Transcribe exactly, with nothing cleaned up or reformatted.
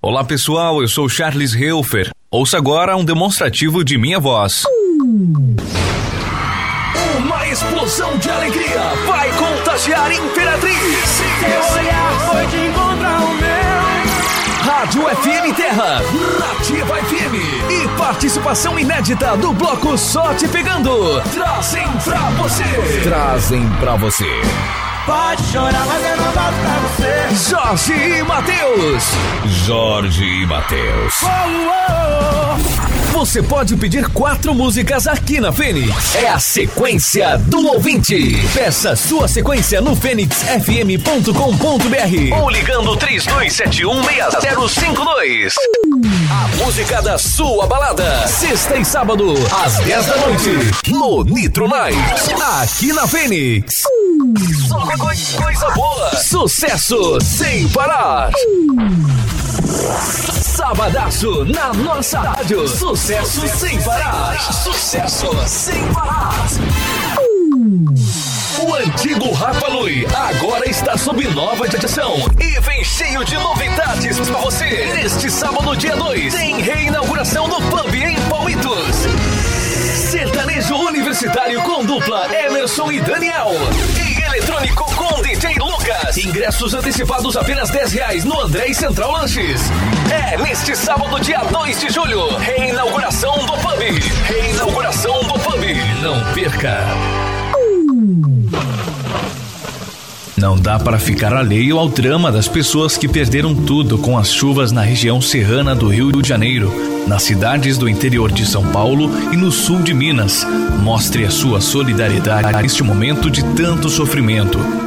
Olá pessoal, eu sou Charles Helfer. Ouça agora um demonstrativo de minha voz. Uma explosão de alegria vai contagiar Imperatriz. Seu olhar foi de encontrar o meu. Rádio F M Terra, Nativa F M e participação inédita do bloco Só Te Pegando. Trazem pra você. Trazem pra você. Pode chorar, mas eu não volto pra você. Jorge e Matheus. Jorge e Matheus. Oh, oh. Você pode pedir quatro músicas aqui na Fênix. É a sequência do ouvinte. Peça sua sequência no fênix f m ponto com ponto b r ou ligando três dois sete um seis zero cinco dois. A música da sua balada. Sexta e sábado, às dez da noite, no Nitro Night. Aqui na Fênix. Só coisa boa. Sucesso sem parar. Sabadaço na nossa rádio. Sucesso sem parar. Sucesso sem parar. O antigo Rapa Nui agora está sob nova edição e vem cheio de novidades para você. Neste sábado, dia dois, tem reinauguração do Pub em Palmitos. Sertanejo universitário com dupla Emerson e Daniel. E eletrônico com D J Lucas. Ingressos antecipados apenas dez reais no André e Central Lanches. É neste sábado, dia dois de julho. Reinauguração do Pub. Reinauguração do Pub. Não perca. Não dá para ficar alheio ao drama das pessoas que perderam tudo com as chuvas na região serrana do Rio de Janeiro, nas cidades do interior de São Paulo e no sul de Minas. Mostre a sua solidariedade neste momento de tanto sofrimento.